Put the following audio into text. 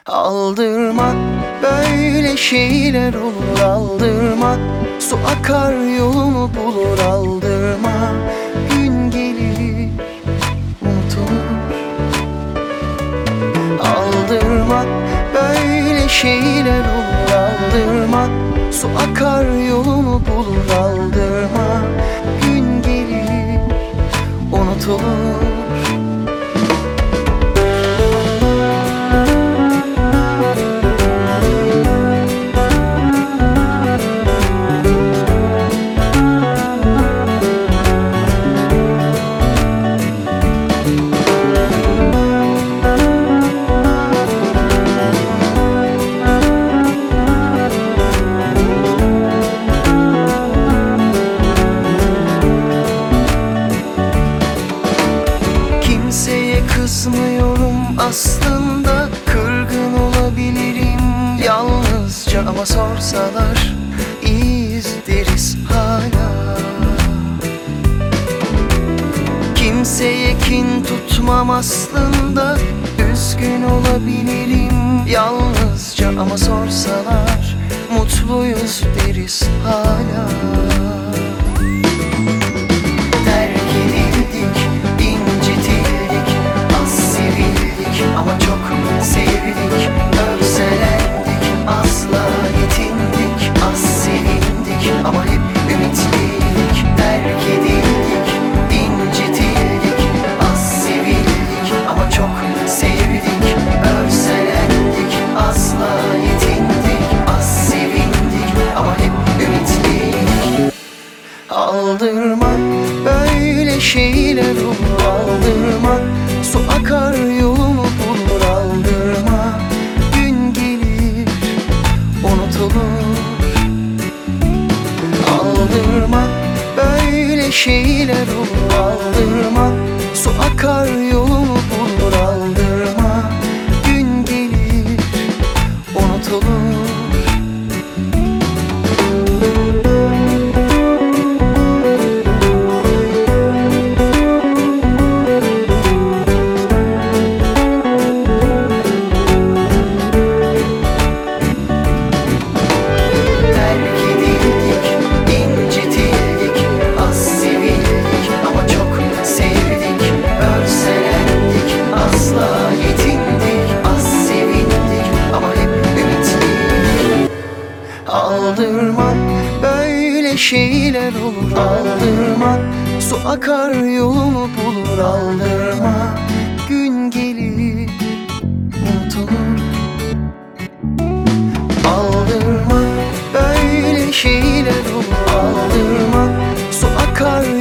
Aldırma, böyle şeyler olur. Aldırma, su akar yolunu bulur. Aldırma, gün gelir unutulur. Aldırma, böyle şeyler olur. Aldırma, su akar yolunu bulur. Aldırma, gün gelir unutulur. Kimseye kızmıyorum aslında, kırgın olabilirim yalnızca, ama sorsalar iyiyiz deriz hala. Kimseye kin tutmam aslında, üzgün olabilirim yalnızca, ama sorsalar mutluyuz deriz hala. Ama çok sevdik, örselendik, asla yetindik, az sevindik ama hep ümitliydik. Terk edildik, incitildik, az sevildik ama çok sevdik, örselendik, asla yetindik, az sevindik ama hep ümitliydik. Aldırma, böyle şeyler olur. Aldırma, su akar yolunu bulur. Aldırma, gün gelir unutulur. Aldırma, böyle şeyler olur. Aldırma, su akar yolunu bulur. Aldırma, gün gelir unutulur. Aldırma, böyle şeyler olur. Aldırma, su akar yolunu bulur. Aldırma, gün gelir unutulur. Aldırma, böyle şeyler olur. Aldırma, su akar